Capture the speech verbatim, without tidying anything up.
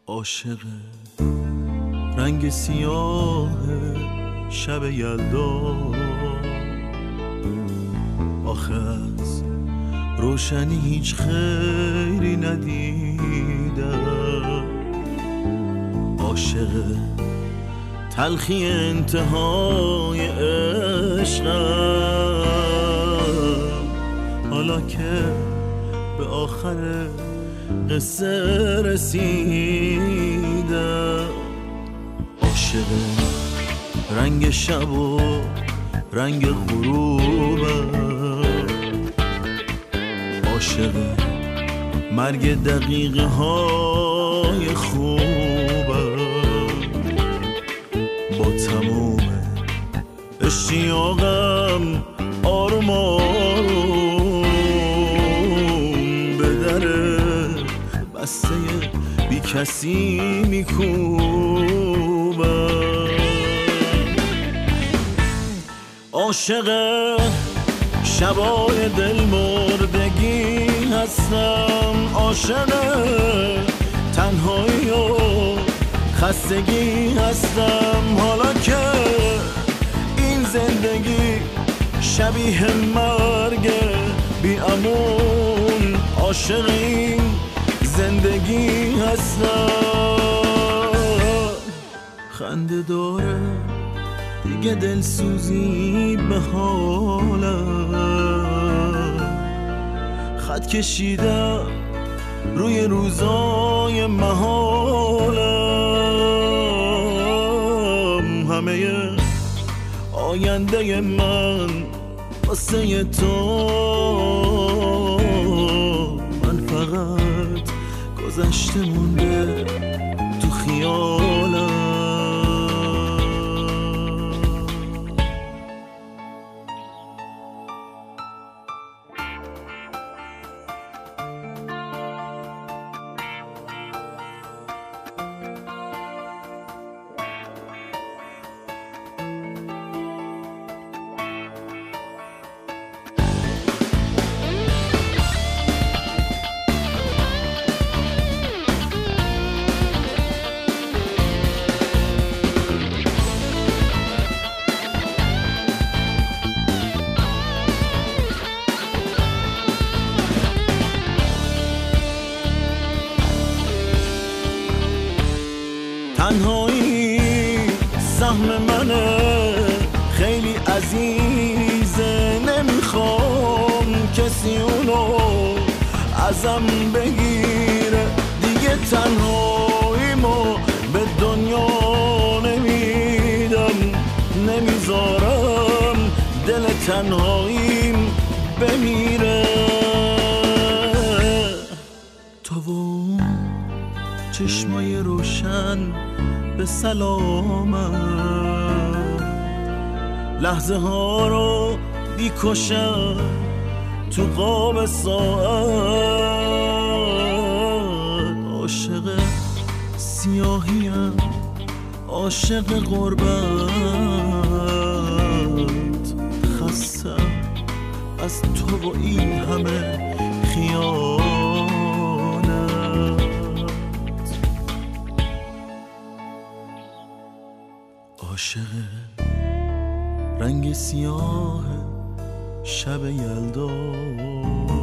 عاشق رنگ سیاه شب یلدا، آخه از روشنی هیچ خیری ندیدم. عاشق تلخی انتهای عشقم، حالا که به آخر قصه رسیدم. عاشق رنگ شب و رنگ غروبم، عاشق مرگ دقیقه های خوبم. با تموم اشتیاقم آروم آروم به در بسته بی کسی میکوبم. عاشق شبای دل مردگی هستم، عاشق تنهایی و خستگی هستم. حالا که این زندگی شبیه مرگ بی امون، عاشق این زندگی هستم. خنده داره دیگه دلسوزی به حالم، خط کشیدم روی روزای محالم. همه آینده من واسه تو، من فقط گذشته مونده تو خیالم. تنهایی سهم منه خیلی عزیزه، نمیخوام کسی اونو ازم بگیره. دیگه تنهاییمو به دنیا نمیدم، نمیذارم دل تنهاییم بمیره. تو و چشمای روشن به سلامم، لحظه ها رو بیکشم تو قاب ساعت. عاشق سیاهیم، عاشق غربت، خستم از تو و این همه خیال. عاشق رنگ سیاه شب یلدا،